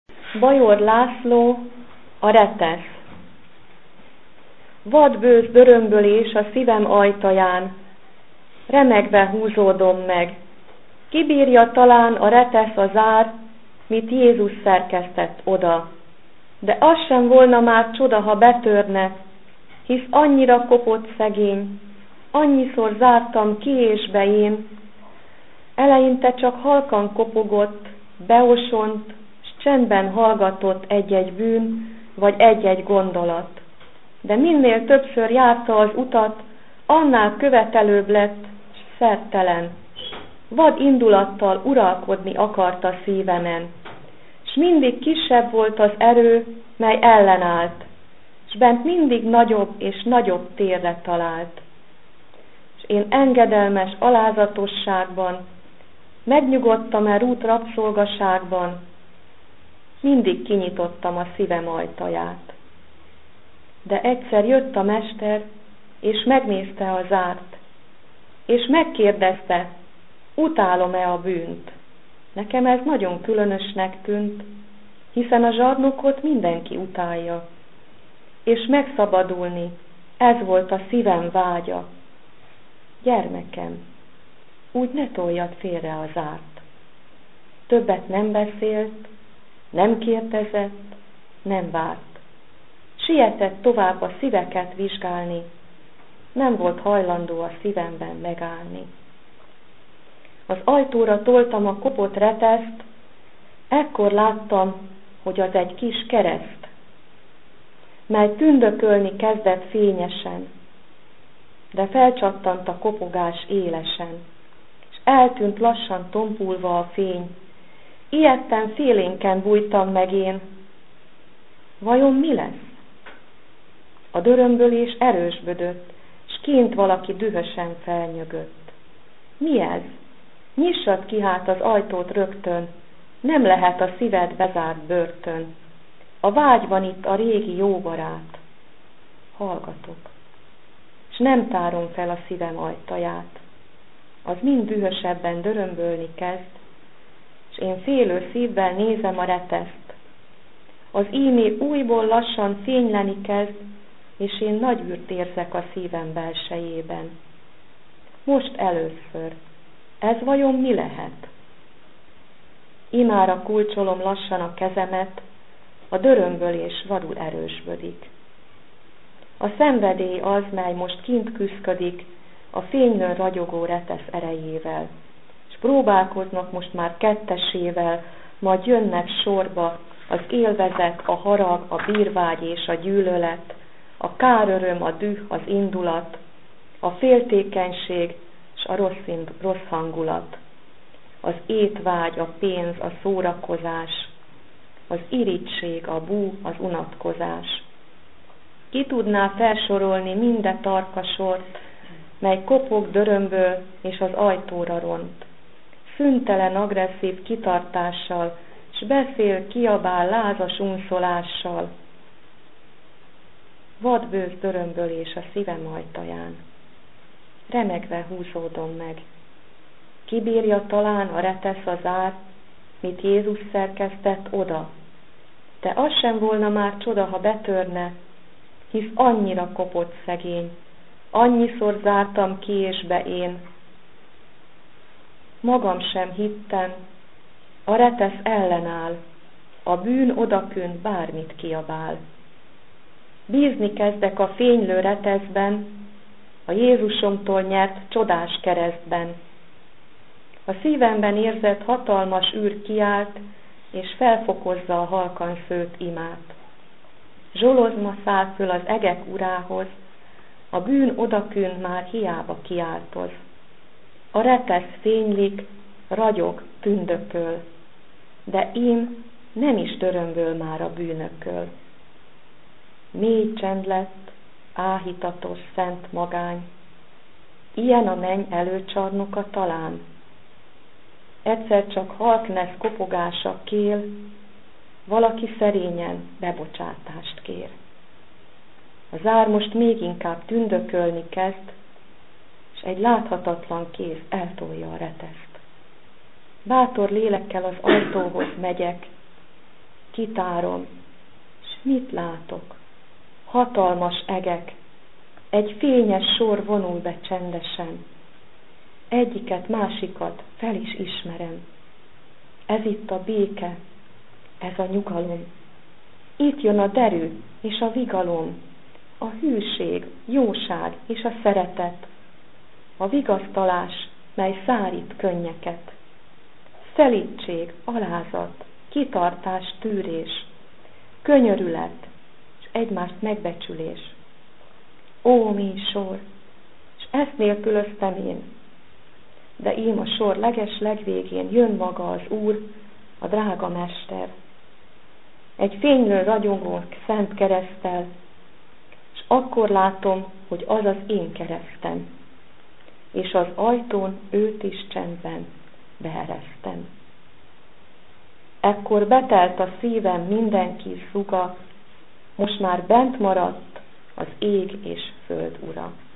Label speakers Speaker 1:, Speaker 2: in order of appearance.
Speaker 1: Bajor László, a retesz. Vadbőz dörömbölés a szívem ajtaján, remegve húzódom meg. Kibírja talán a retesz a zár, mit Jézus szerkesztett oda. De az sem volna már csoda, ha betörne, hisz annyira kopott szegény, annyiszor zártam ki és be én. Eleinte csak halkan kopogott, beosont, s csendben hallgatott egy-egy bűn, vagy egy-egy gondolat. De minél többször járta az utat, annál követelőbb lett, s szertelen. Vad indulattal uralkodni akart a szívemen, s mindig kisebb volt az erő, mely ellenállt, s bent mindig nagyobb és nagyobb térre talált. És én engedelmes alázatosságban, megnyugodtam rút rabszolgaságban, mindig kinyitottam a szívem ajtaját. De egyszer jött a mester, és megnézte a zárt, és megkérdezte, utálom-e a bűnt. Nekem ez nagyon különösnek tűnt, hiszen a zsarnokot mindenki utálja, és megszabadulni, ez volt a szívem vágya. Gyermekem, úgy ne toljad félre a zárt. Többet nem beszélt, nem kérdezett, nem várt. Sietett tovább a szíveket vizsgálni, nem volt hajlandó a szívemben megállni. Az ajtóra toltam a kopott reteszt, ekkor láttam, hogy az egy kis kereszt, mely tündökölni kezdett fényesen, de felcsattant a kopogás élesen, és eltűnt lassan tompulva a fény. Ijedten félénken bújtam meg én. Vajon mi lesz? A dörömbölés erősbödött, s kint valaki dühösen felnyögött. Mi ez? Nyissad ki hát az ajtót rögtön, nem lehet a szíved bezárt börtön. A vágy van itt a régi jó barát. Hallgatok, s nem tárom fel a szívem ajtaját. Az mind dühösebben dörömbölni kezd, s én félő szívvel nézem a reteszt. Az ímé újból lassan fényleni kezd, és én nagy űrt érzek a szívem belsejében. Most először, ez vajon mi lehet? Imára kulcsolom lassan a kezemet, a dörömbölés vadul erősbödik. A szenvedély az, mely most kint küszködik, a fénylőn ragyogó retesz erejével, és próbálkoznak most már kettesével, majd jönnek sorba az élvezet, a harag, a bírvágy és a gyűlölet, a káröröm, a düh, az indulat, a féltékenység és a rossz hangulat, az étvágy, a pénz, a szórakozás, az irigység, a bú, az unatkozás. Ki tudná felsorolni minden tarka sort, mely kopog, dörömböl és az ajtóra ront. Szüntelen agresszív kitartással, s beszél, kiabál lázas unszolással. Vadbőz dörömbölés a szívem ajtaján. Remegve húzódom meg. Kibírja talán a retesz a zár, mit Jézus szerkesztett oda. De az sem volna már csoda, ha betörne, hisz annyira kopott szegény, annyiszor zártam ki és be én. Magam sem hittem, a retesz ellenáll, a bűn odakünt bármit kiabál. Bízni kezdek a fénylő reteszben, a Jézusomtól nyert csodás keresztben. A szívemben érzett hatalmas űr kiált, és felfokozza a halkan szőtt imát. Zsolozma száll föl az egek urához, a bűn odakünt már hiába kiáltoz. A retesz fénylik, ragyog, tündököl, de ím nem is dörömböl már a bűnököl. Mély csend lett, áhítatos, szent magány, ilyen a menny előcsarnoka talán. Egyszer csak halknesz kopogása kél, valaki szerényen bebocsátást kér. A zár most még inkább tündökölni kezd, és egy láthatatlan kéz eltolja a reteszt. Bátor lélekkel az ajtóhoz megyek, kitárom, s mit látok? Hatalmas egek, egy fényes sor vonul be csendesen. Egyiket, másikat fel is ismerem. Ez itt a béke, ez a nyugalom. Itt jön a derű és a vigalom, a hűség, jóság és a szeretet, a vigasztalás, mely szárít könnyeket. Szelídség, alázat, kitartás, tűrés, könyörület, és egymást megbecsülés. Ó, mi sor, és ezt nélkülöztem én. De ím a sor legvégén jön maga az Úr, a drága Mester. Egy fénylő ragyogó szent kereszttel, és akkor látom, hogy az az én keresztem, és az ajtón őt is csendben beeresztem. Ekkor betelt a szívem mindenki szuga, most már bent maradt az ég és föld ura.